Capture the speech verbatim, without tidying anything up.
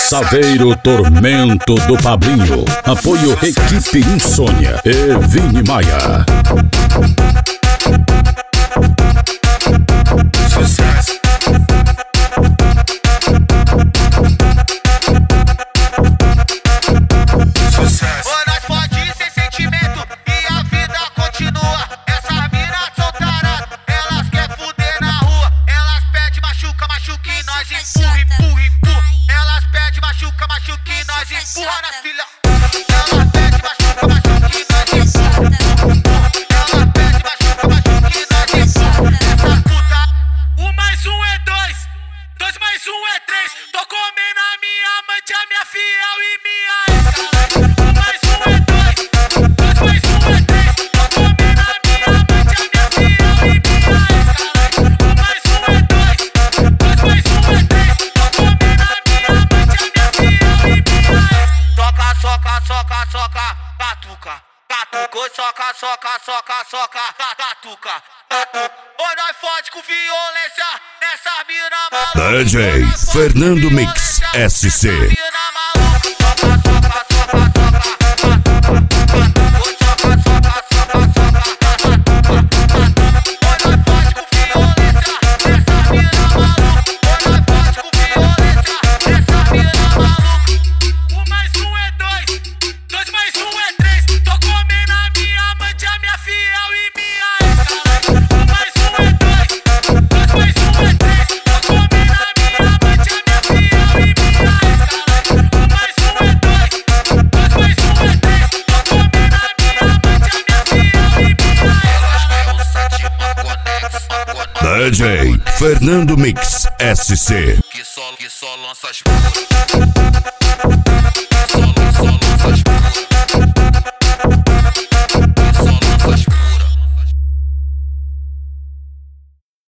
Saveiro Tormento do Pablinho. Apoio Equipe Insônia e Vini Maia. Sucesso. Sucesso. Ô, nós pode sem sentimento e a vida continua. Essas minas são taradas, elas querem fuder na rua. Elas pedem machuca, machuca e nós empurra, empurra, empurra. Elas pedem machuca, machuca e nós empurra na filha. Elas pedem machuca, machuca e nós empurra, empurra. Elas pedem machuca, machuca e nós empurra. Essa puta. Um mais um é dois, dois mais um é três. Tô comendo a minha amante, a minha fiel e minha ex. Um mais um é dois, dois mais um é três. Tô comendo a minha amante, a minha fiel e minha ex. Um mais um é dois, dois mais um é três. Tô comendo a minha amante, a minha fiel e minha ex. Soca, soca, soca, soca, catuca, catuca, soca, soca, soca, soca, catuca, catuca. Ô, nós fode com violência nessa mina maluca. D J Fernando Mix S C. Mina maluca. Soca, soca, soca, soca, soca, soca, soca, soca, ô, nós fode com violência nessa mina maluca. Ô, nós fode com violência nessa mina maluca. Um mais um é dois, dois mais um é três. Tô comendo a minha amante, a minha fiel e minha ex. Um mais um é dois, dois mais um é três. Tô comendo a minha amante, a minha fiel e minha ex. Um mais um é dois, dois mais um é três. Tô comendo a minha amante, a minha fiel e minha ex. D J Fernando Mix S C. Que só, que só lança as puras.